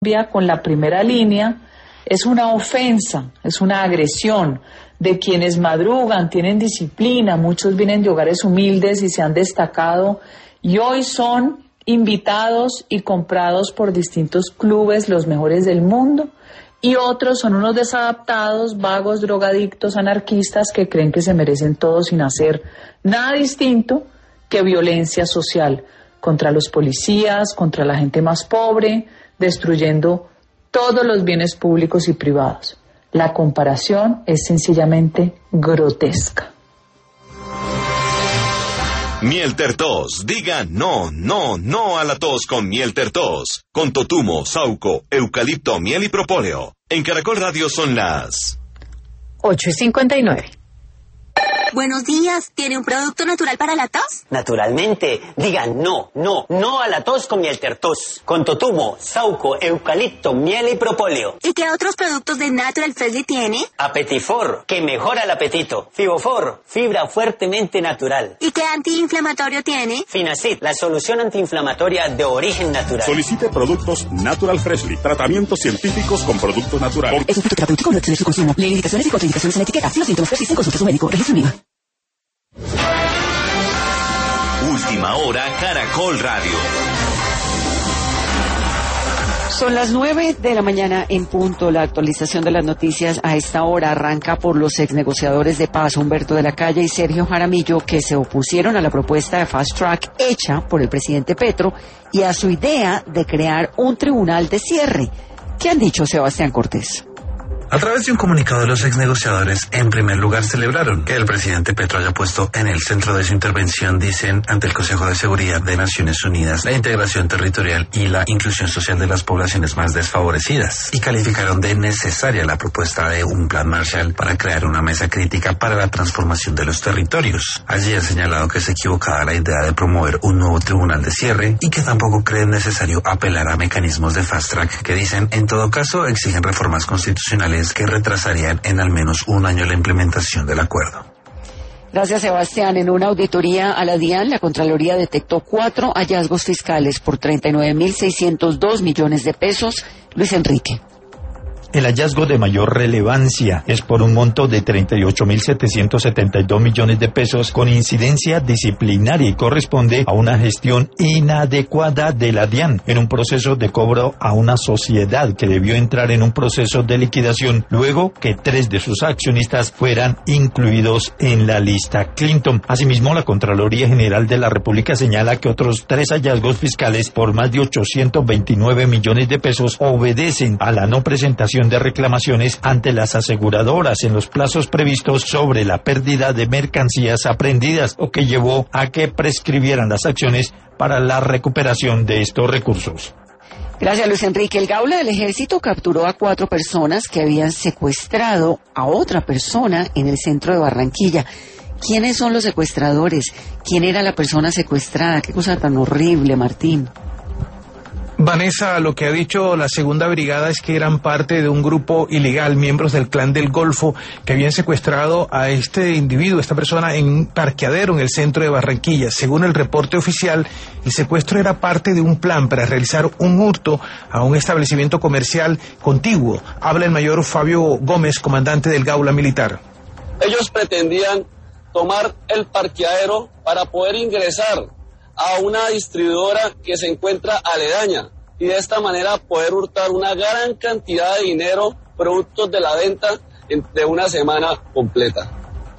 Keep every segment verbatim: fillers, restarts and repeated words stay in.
con la primera línea es una ofensa, es una agresión de quienes madrugan, tienen disciplina, muchos vienen de hogares humildes y se han destacado y hoy son invitados y comprados por distintos clubes, los mejores del mundo, y otros son unos desadaptados, vagos, drogadictos, anarquistas que creen que se merecen todo sin hacer nada distinto que violencia social contra los policías, contra la gente más pobre, destruyendo todos los bienes públicos y privados. La comparación es sencillamente grotesca. Mielter Tos, diga no, no, no a la tos con Mielter Tos, con totumo, sauco, eucalipto, miel y propóleo. En Caracol Radio son las ocho y cincuenta y nueve. Buenos días, ¿tiene un producto natural para la tos? Naturalmente, digan no, no, no a la tos con Mielter Tos, con totumo, sauco, eucalipto, miel y propóleo. ¿Y qué otros productos de Natural Freshly tiene? Apetifor, que mejora el apetito. Fibofor, fibra fuertemente natural. ¿Y qué antiinflamatorio tiene? Finacid, la solución antiinflamatoria de origen natural. Solicite productos Natural Freshly, tratamientos científicos con productos naturales. Es un fitoterapéutico, no excede su consumo. Lee indicaciones y contraindicaciones en la etiqueta. Si los síntomas persisten, consulte a su médico. Registro en I V A. Última Hora Caracol Radio. Son las nueve de la mañana en punto. La actualización de las noticias a esta hora arranca por los exnegociadores de paz Humberto de la Calle y Sergio Jaramillo, que se opusieron a la propuesta de Fast Track hecha por el presidente Petro y a su idea de crear un tribunal de cierre. ¿Qué han dicho, Sebastián Cortés? A través de un comunicado de los exnegociadores, en primer lugar celebraron que el presidente Petro haya puesto en el centro de su intervención, dicen, ante el Consejo de Seguridad de Naciones Unidas, la integración territorial y la inclusión social de las poblaciones más desfavorecidas, y calificaron de necesaria la propuesta de un plan Marshall para crear una mesa crítica para la transformación de los territorios. Allí han señalado que es equivocada la idea de promover un nuevo tribunal de cierre y que tampoco creen necesario apelar a mecanismos de fast track que, dicen, en todo caso exigen reformas constitucionales que retrasarían en al menos un año la implementación del acuerdo. Gracias, Sebastián. En una auditoría a la DIAN, la Contraloría detectó cuatro hallazgos fiscales por treinta y nueve mil seiscientos dos millones de pesos. Luis Enrique. El hallazgo de mayor relevancia es por un monto de treinta y ocho mil setecientos setenta y dos millones de pesos con incidencia disciplinaria y corresponde a una gestión inadecuada de la DIAN en un proceso de cobro a una sociedad que debió entrar en un proceso de liquidación luego que tres de sus accionistas fueran incluidos en la lista Clinton. Asimismo, la Contraloría General de la República señala que otros tres hallazgos fiscales por más de ochocientos veintinueve millones de pesos obedecen a la no presentación de reclamaciones ante las aseguradoras en los plazos previstos sobre la pérdida de mercancías apreendidas, o que llevó a que prescribieran las acciones para la recuperación de estos recursos. Gracias, Luis Enrique. El Gaula del Ejército capturó a cuatro personas que habían secuestrado a otra persona en el centro de Barranquilla. ¿Quiénes son los secuestradores? ¿Quién era la persona secuestrada? Qué cosa tan horrible, Martín. Vanessa, lo que ha dicho la segunda brigada es que eran parte de un grupo ilegal, miembros del Clan del Golfo, que habían secuestrado a este individuo, esta persona, en un parqueadero en el centro de Barranquilla. Según el reporte oficial, el secuestro era parte de un plan para realizar un hurto a un establecimiento comercial contiguo. Habla el mayor Fabio Gómez, comandante del Gaula Militar. Ellos pretendían tomar el parqueadero para poder ingresar a una distribuidora que se encuentra aledaña y de esta manera poder hurtar una gran cantidad de dinero, productos de la venta de una semana completa.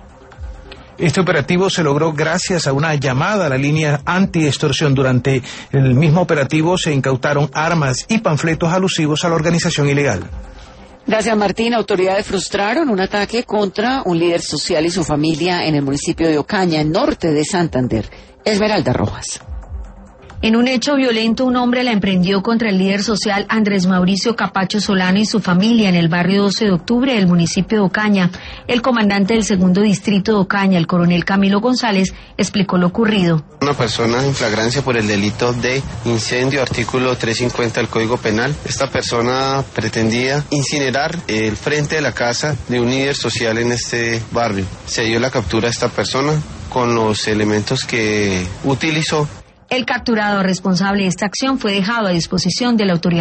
Este operativo se logró gracias a una llamada a la línea anti-extorsión. Durante el mismo operativo se incautaron armas y panfletos alusivos a la organización ilegal. Gracias, Martín. Autoridades frustraron un ataque contra un líder social y su familia en el municipio de Ocaña, en norte de Santander. Esmeralda Rojas. En un hecho violento, un hombre la emprendió contra el líder social Andrés Mauricio Capacho Solano y su familia en el barrio doce de octubre del municipio de Ocaña. El comandante del segundo distrito de Ocaña, el coronel Camilo González, explicó lo ocurrido. Una persona en flagrancia por el delito de incendio, artículo trescientos cincuenta del Código Penal. Esta persona pretendía incinerar el frente de la casa de un líder social en este barrio. Se dio la captura de esta persona con los elementos que utilizó. El capturado responsable de esta acción fue dejado a disposición de la autoridad.